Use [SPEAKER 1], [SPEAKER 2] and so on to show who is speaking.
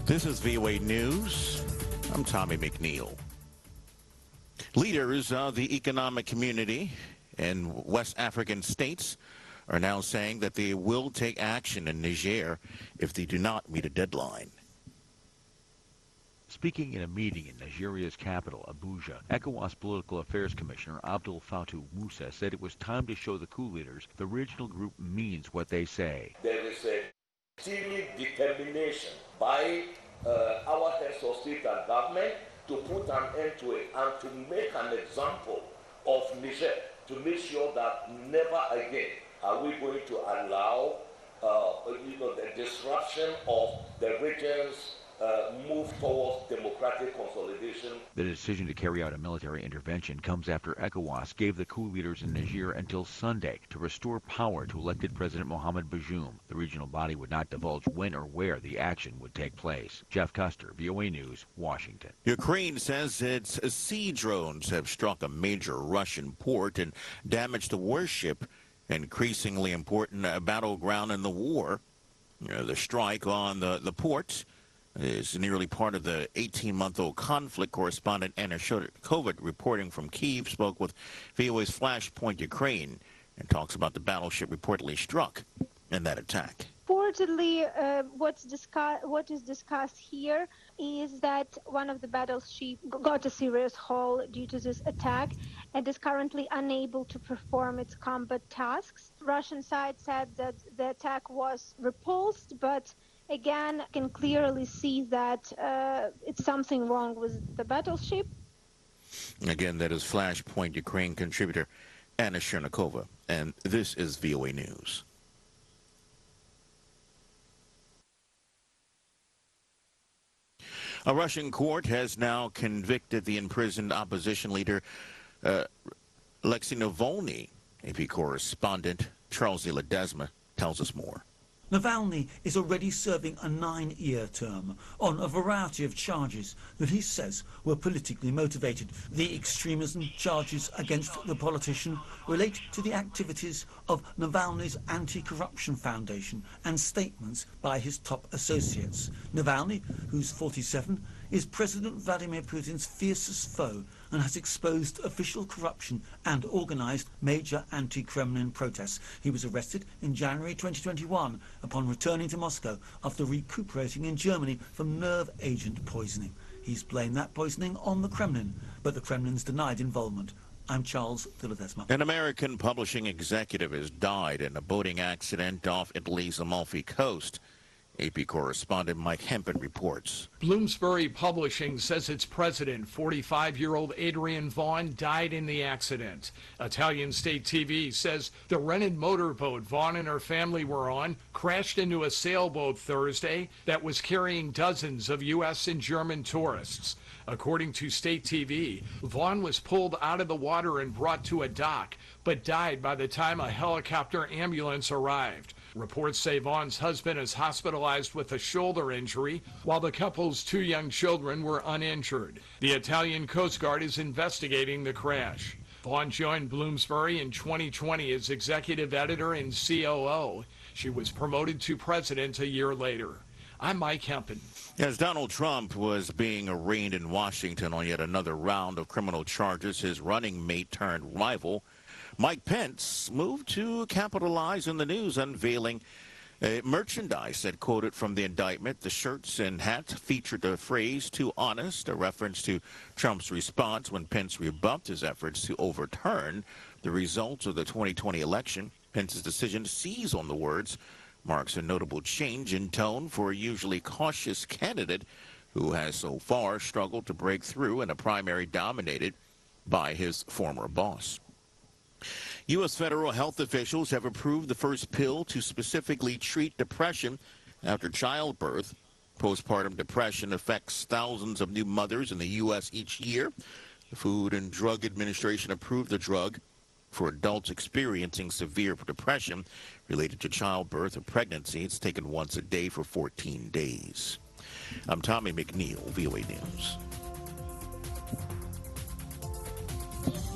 [SPEAKER 1] This is VOA News. I'm Tommy McNeil. Leaders of the economic community in West African states are now saying that they will take action in Niger if they do not meet a deadline.
[SPEAKER 2] Speaking in a meeting in Nigeria's capital, Abuja, ECOWAS Political Affairs Commissioner Abdul Fattah Musa said it was time to show the coup leaders the regional group means what they say.
[SPEAKER 3] There is a serious determination by our heads of state and government to put an end to it and to make an example of Niger, to make sure that never again are we going to allow the disruption of the region's move towards democratic consolidation.
[SPEAKER 2] The decision to carry out a military intervention comes after ECOWAS gave the coup leaders in Niger until Sunday to restore power to elected President Mohamed Bazoum. The regional body would not divulge when or where the action would take place. Jeff Custer, VOA News, Washington.
[SPEAKER 1] Ukraine says its sea drones have struck a major Russian port and damaged a warship, increasingly important battleground in the war. The strike on the port is nearly part of the 18-month-old conflict. Correspondent Anna Shurkovit reporting from Kyiv spoke with VOA's Flashpoint Ukraine and talks about the battleship reportedly struck in that attack.
[SPEAKER 4] Reportedly, what is discussed here is that one of the battleships got a serious hole due to this attack and is currently unable to perform its combat tasks. Russian side said that the attack was repulsed, but again, can clearly see that it's something wrong with the battleship.
[SPEAKER 1] Again, that is Flashpoint Ukraine contributor Anna Chernikova, and this is VOA News. A Russian court has now convicted the imprisoned opposition leader Alexei Navalny. AP correspondent Charles Ledesma tells us more.
[SPEAKER 5] Navalny is already serving a 9-year term on a variety of charges that he says were politically motivated. The extremism charges against the politician relate to the activities of Navalny's Anti-Corruption Foundation and statements by his top associates. Navalny, who's 47, is President Vladimir Putin's fiercest foe and has exposed official corruption and organized major anti-Kremlin protests. He was arrested in January 2021 upon returning to Moscow after recuperating in Germany from nerve agent poisoning. He's blamed that poisoning on the Kremlin, but the Kremlin's denied involvement. I'm Charles Ledesma.
[SPEAKER 1] An American publishing executive has died in a boating accident off Italy's Amalfi Coast. AP correspondent Mike Hempen reports.
[SPEAKER 6] Bloomsbury Publishing says its president, 45-year-old Adrian Vaughn, died in the accident. Italian state TV says the rented motorboat Vaughn and her family were on crashed into a sailboat Thursday that was carrying dozens of U.S. and German tourists. According to state TV, Vaughn was pulled out of the water and brought to a dock, but died by the time a helicopter ambulance arrived. Reports say Vaughn's husband is hospitalized with a shoulder injury, while the couple's 2 young children were uninjured. The Italian Coast Guard is investigating the crash. Vaughn joined Bloomsbury in 2020 as executive editor and COO. She was promoted to president a year later. I'm Mike Hempen.
[SPEAKER 1] As Donald Trump was being arraigned in Washington on yet another round of criminal charges, his running mate turned rival, Mike Pence, moved to capitalize in the news, unveiling merchandise that quoted from the indictment. The shirts and hats featured the phrase "too honest," a reference to Trump's response when Pence rebuffed his efforts to overturn the results of the 2020 election. Pence's decision to seize on the words marks a notable change in tone for a usually cautious candidate who has so far struggled to break through in a primary dominated by his former boss. U.S. federal health officials have approved the first pill to specifically treat depression after childbirth. Postpartum depression affects thousands of new mothers in the U.S. each year. The Food and Drug Administration approved the drug for adults experiencing severe depression related to childbirth or pregnancy. It's taken once a day for 14 days. I'm Tommy McNeil, VOA News.